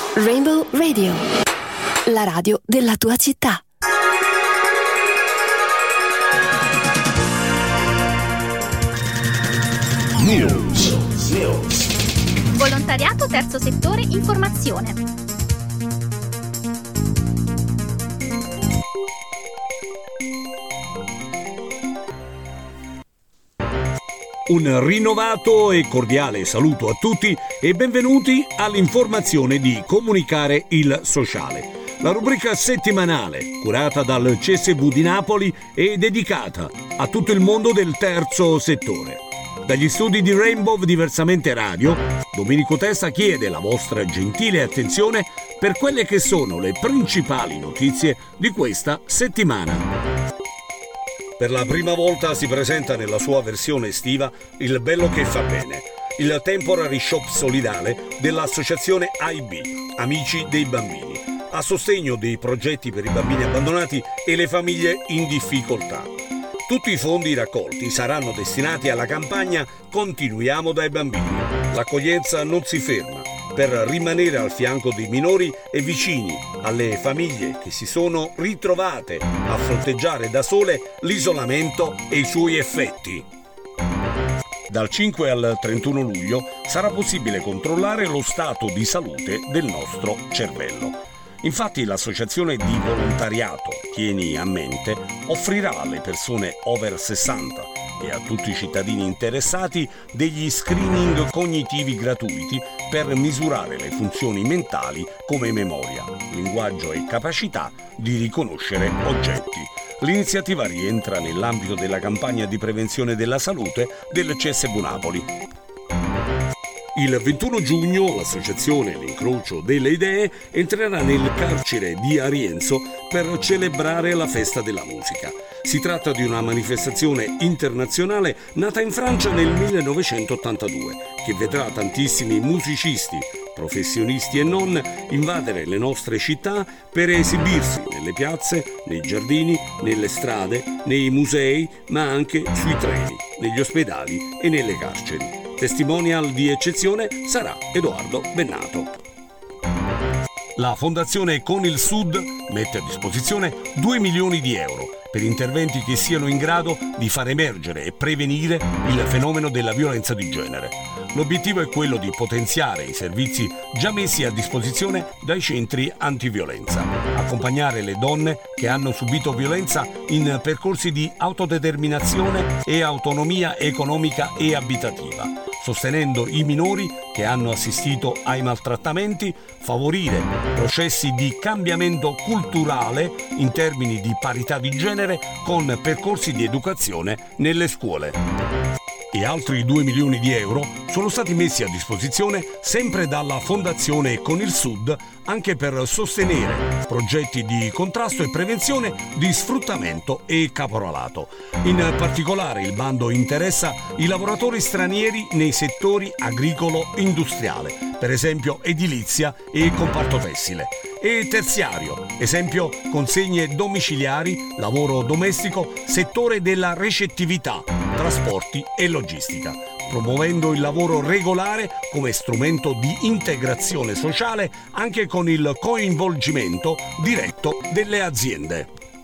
Rainbow Radio, la radio della tua città. News. Volontariato, terzo settore, informazione. Un rinnovato e cordiale saluto a tutti e benvenuti all'informazione di Comunicare il Sociale. La rubrica settimanale, curata dal CSV di Napoli e dedicata a tutto il mondo del terzo settore. Dagli studi di Rainbow Diversamente Radio, Domenico Testa chiede la vostra gentile attenzione per quelle che sono le principali notizie di questa settimana. Per la prima volta si presenta nella sua versione estiva Il Bello che fa bene, il temporary shop solidale dell'associazione AIB, Amici dei Bambini, a sostegno dei progetti per i bambini abbandonati e le famiglie in difficoltà. Tutti i fondi raccolti saranno destinati alla campagna Continuiamo dai bambini. L'accoglienza non si ferma, per rimanere al fianco dei minori e vicini alle famiglie che si sono ritrovate a fronteggiare da sole l'isolamento e i suoi effetti. Dal 5 al 31 luglio sarà possibile controllare lo stato di salute del nostro cervello. Infatti l'associazione di volontariato Tieni a Mente offrirà alle persone over 60 e a tutti i cittadini interessati degli screening cognitivi gratuiti per misurare le funzioni mentali come memoria, linguaggio e capacità di riconoscere oggetti. L'iniziativa rientra nell'ambito della campagna di prevenzione della salute del CSV Napoli. Il 21 giugno l'associazione L'Incrocio delle Idee entrerà nel carcere di Arienzo per celebrare la festa della musica. Si tratta di una manifestazione internazionale nata in Francia nel 1982 che vedrà tantissimi musicisti, professionisti e non, invadere le nostre città per esibirsi nelle piazze, nei giardini, nelle strade, nei musei, ma anche sui treni, negli ospedali e nelle carceri. Testimonial di eccezione sarà Edoardo Bennato. La Fondazione Con il Sud mette a disposizione 2 milioni di euro per interventi che siano in grado di far emergere e prevenire il fenomeno della violenza di genere. L'obiettivo è quello di potenziare i servizi già messi a disposizione dai centri antiviolenza, accompagnare le donne che hanno subito violenza in percorsi di autodeterminazione e autonomia economica e abitativa, sostenendo i minori che hanno assistito ai maltrattamenti, favorire processi di cambiamento culturale in termini di parità di genere con percorsi di educazione nelle scuole. E altri 2 milioni di euro sono stati messi a disposizione sempre dalla Fondazione Con il Sud anche per sostenere progetti di contrasto e prevenzione di sfruttamento e caporalato. In particolare il bando interessa i lavoratori stranieri nei settori agricolo-industriale, per esempio edilizia e comparto tessile, e terziario, esempio consegne domiciliari, lavoro domestico, settore della recettività, trasporti e logistica, promuovendo il lavoro regolare come strumento di integrazione sociale anche con il coinvolgimento diretto delle aziende.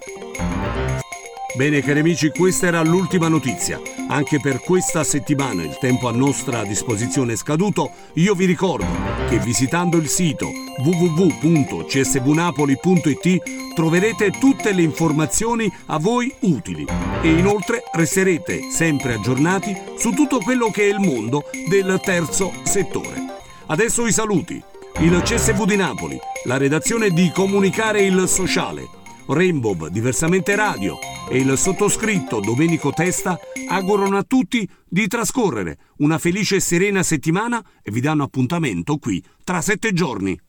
Bene cari amici, questa era l'ultima notizia. Anche per questa settimana il tempo a nostra disposizione è scaduto. Io vi ricordo che visitando il sito www.csvnapoli.it troverete tutte le informazioni a voi utili e inoltre resterete sempre aggiornati su tutto quello che è il mondo del terzo settore. Adesso i saluti. Il CSV di Napoli, la redazione di Comunicare il Sociale, Rainbow Diversamente Radio e il sottoscritto Domenico Testa augurano a tutti di trascorrere una felice e serena settimana e vi danno appuntamento qui tra 7 giorni.